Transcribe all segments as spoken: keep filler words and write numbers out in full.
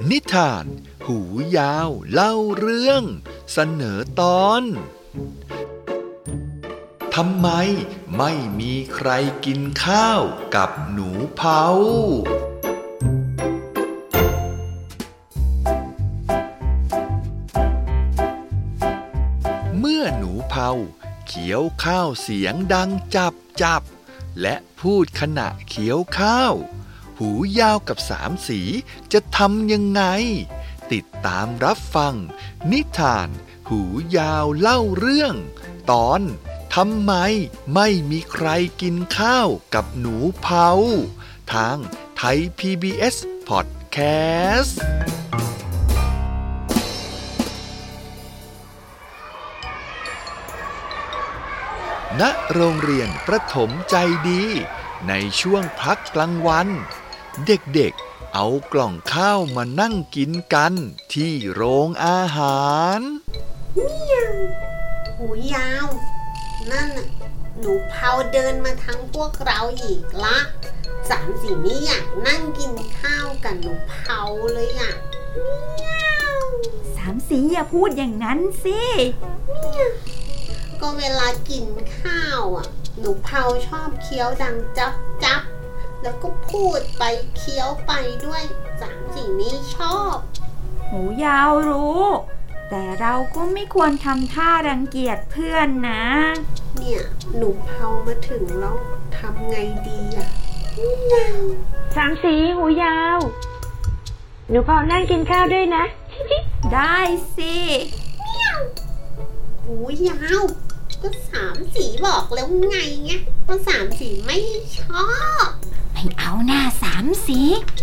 นิทานหูยาวเล่าเรื่องเสนอตอนทำไมไม่มีใครกินข้าวกับหนูเผาเมื่อหนูเผาเคี้ยวข้าวเสียงดังจับจับและพูดขณะเคี้ยวข้าวหูยาวกับสามสีจะทำยังไงติดตามรับฟังนิทานหูยาวเล่าเรื่องตอนทำไมไม่มีใครกินข้าวกับหนูเผาทางไทย พี บี เอส Podcastณโรงเรียนประถมใจดีในช่วงพักกลางวันเด็กๆเอากล่องข้าวมานั่งกินกันที่โรงอาหารเมียวหูยาวนั่นน่ะหนูเผาเดินมาทั้งพวกเราอีกละสามสีไม่อยากนั่งกินข้าวกับหนูเผาเลยอ่ะเมียวสามสีอย่าพูดอย่างนั้นสิเมียวก็เวลากินข้าวอ่ะหนูเผาชอบเคี้ยวดังจับจับแล้วก็พูดไปเคี้ยวไปด้วยสามสิ่งนี้ชอบหูยาวรู้แต่เราก็ไม่ควรทำท่ารังเกียจเพื่อนนะเนี่ยหนูเผามาถึงแล้วทำไงดีอ่ะสามสีหูยาวหนูเผานั่งกินข้าวด้วยนะได้สิหูยาวก็สามสีบอกแล้วไงไงว่าสามสีไม่ชอบไม่เอาหน้าสามสี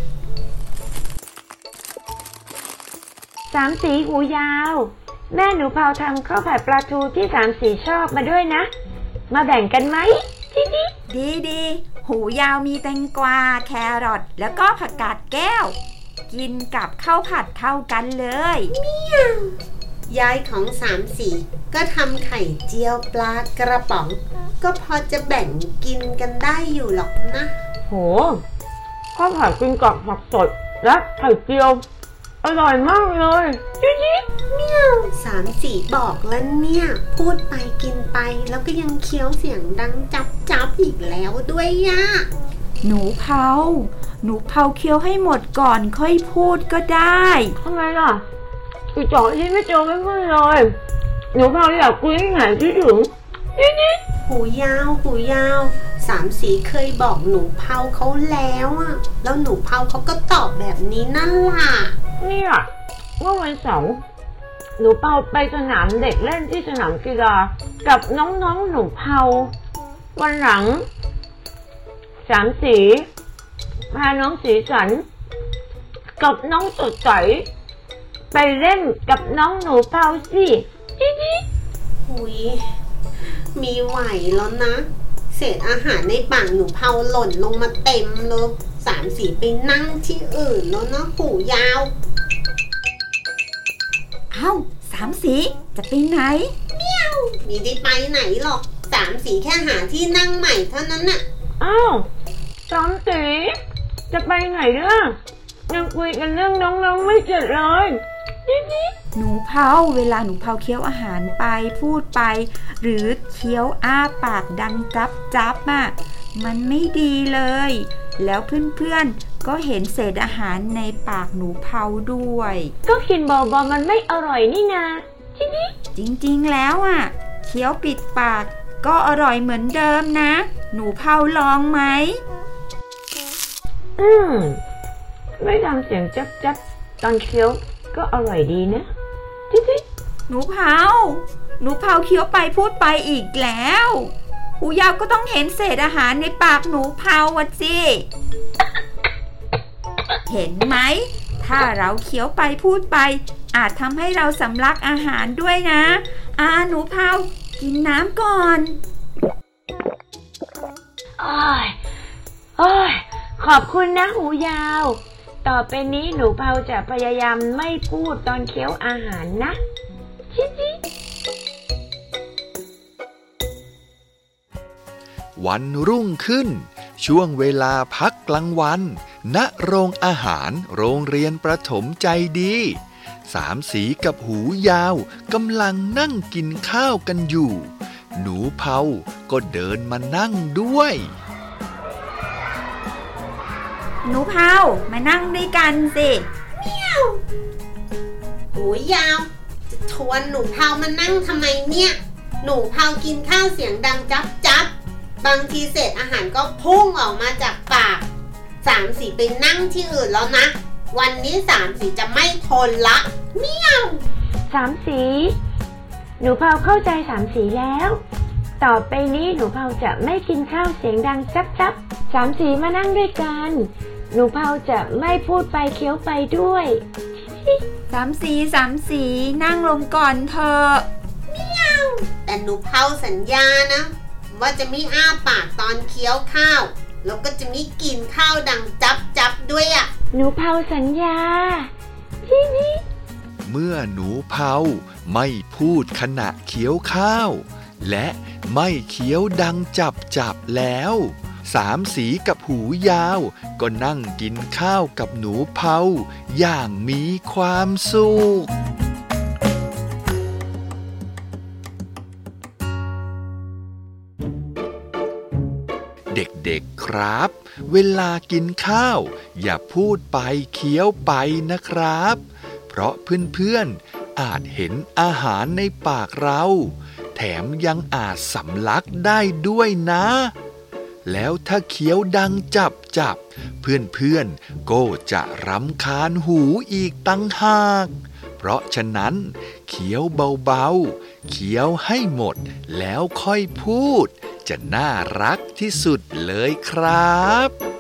สามสีหูยาวแม่หนูเผาทำข้าวผัดปลาทูที่สามสีชอบมาด้วยนะมาแบ่งกันไหมดีดีหูยาวมีแตงกวาแครอทแล้วก็ผักกาดแก้วกินกับข้าวผัดเข้ากันเลยเมียวยายของสามสีก็ทำไข่เจียวปลากระป๋องก็พอจะแบ่งกินกันได้อยู่หรอกนะโหข้าวผัดกินกับผักสดและไข่เจียวอร่อยมากเลยจิ๊ดเมียวสามสีบอกแล้วเนี่ยพูดไปกินไปแล้วก็ยังเคี้ยวเสียงดังจับจับอีกแล้วด้วยย่ะหนูเผาหนูเผาเคี้ยวให้หมดก่อนค่อยพูดก็ได้ทำไมล่ะอีจ่อที่ไม่เจอไม่พูดเลยหนูเผาอยากคุยให้หายคิดถึงจิ๊ดหูยาวหูยาวสามสีเคยบอกหนูเผาเขาแล้วอ่ะแล้วหนูเผาเขาก็ตอบแบบนี้นั่นล่ะนี่อ่ะเมื่อวันเสาร์หนูเผาไปสนามเด็กเล่นที่สนามกีฬากับน้องๆหนูเผาวันหลังสามสีพาน้องสีสันกับน้องสดใสไปเล่นกับน้องหนูเผาสิจิ๊ดหุยมีไหวแล้วนะเศษอาหารในปากหนูเผาหล่นลงมาเต็มเลยสามสีไปนั่งที่อื่นแล้วนะหูยาวเอ้าสามสีจะไปไหนเมียวไม่ได้ไปไหนหรอกสามสีแค่หาที่นั่งใหม่เท่านั้นน่ะอ้าวสามสีจะไปไหนล่ะยังคุยกันเรื่องน้องๆไม่เสร็จเลยหนูเผาเวลาหนูเผาเคี้ยวอาหารไปพูดไปหรือเคี้ยวอ้าปากดังจับจับอ่ะมันไม่ดีเลยแล้วเพื่อนๆก็เห็นเศษอาหารในปากหนูเผาด้วยก็กินเบาๆมันไม่อร่อยนี่นาจริงๆแล้วอ่ะเคี้ยวปิดปากก็อร่อยเหมือนเดิมนะหนูเผาลองไหมอืมไม่ทำเสียงจับจับตอนเคี้ยวก็อร่อยดีนะจิ๊ดหนูเผาหนูเผาเคี้ยวไปพูดไปอีกแล้วหูยาวก็ต้องเห็นเศษอาหารในปากหนูเผาอ่ะสิเห็นไหมถ้าเราเคี้ยวไปพูดไปอาจทำให้เราสำลักอาหารด้วยนะอ่าหนูเผากินน้ำก่อนโอ้ยโอ้ยขอบคุณนะหูยาวต่อไปนี้หนูเผาจะพยายามไม่พูดตอนเคี้ยวอาหารนะจิ๊ดวันรุ่งขึ้นช่วงเวลาพักกลางวันณโรงอาหารโรงเรียนประถมใจดีสามสีกับหูยาวกำลังนั่งกินข้าวกันอยู่หนูเผาก็เดินมานั่งด้วยหนูเผามานั่งด้วยกันสิเมียวหูยาวจะชวนหนูเผามานั่งทำไมเนี่ยหนูเผากินข้าวเสียงดังจับจับบางทีเศษอาหารก็พุ่งออกมาจากปากสามสีไปนั่งที่อื่นแล้วนะวันนี้สามสีจะไม่ทนละเมียวสามสีหนูเผาเข้าใจสามสีแล้วต่อไปนี้หนูเผาจะไม่กินข้าวเสียงดังจับจับสามสีมานั่งด้วยกันหนูเผาจะไม่พูดไปเคี้ยวไปด้วยสามสีสามสีนั่งลงก่อนเถอะเมียวแต่หนูเผาสัญญานะว่าจะไม่อ้าปากตอนเคี้ยวข้าวแล้วก็จะไม่กินข้าวดังจับจับด้วยอ่ะหนูเผาสัญญาเมื่อหนูเผาไม่พูดขณะเคี้ยวข้าวและไม่เคี้ยวดังจับจับแล้วสามสีกับหูยาวก็นั่งกินข้าวกับหนูเผาอย่างมีความสุขเด็กๆครับเวลากินข้าวอย่าพูดไปเคี้ยวไปนะครับเพราะเพื่อนๆอาจเห็นอาหารในปากเราแถมยังอาจสำลักได้ด้วยนะแล้วถ้าเคี้ยวดังจับจับเพื่อนๆก็จะรำคาญหูอีกตั้งหากเพราะฉะนั้นเคี้ยวเบาๆเคี้ยวให้หมดแล้วค่อยพูดจะน่ารักที่สุดเลยครับ